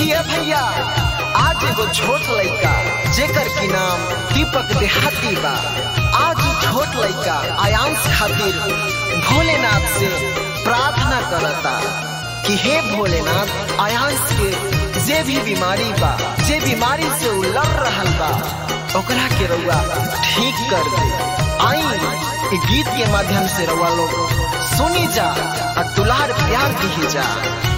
देखिए भैया, आज एगो छोट लड़का जेकर की नाम दीपक देहाती बा, आज छोट लड़का आयांश खातिर भोलेनाथ से प्रार्थना करता कि हे भोलेनाथ, आयांश के जे भी बीमारी बा, जे बीमारी से उ लड़ रहल बा, ओकरा के रउआ ठीक कर दे। आई गीत के माध्यम से रउआ लोग सुनी जा और दुलार प्यार दी जा।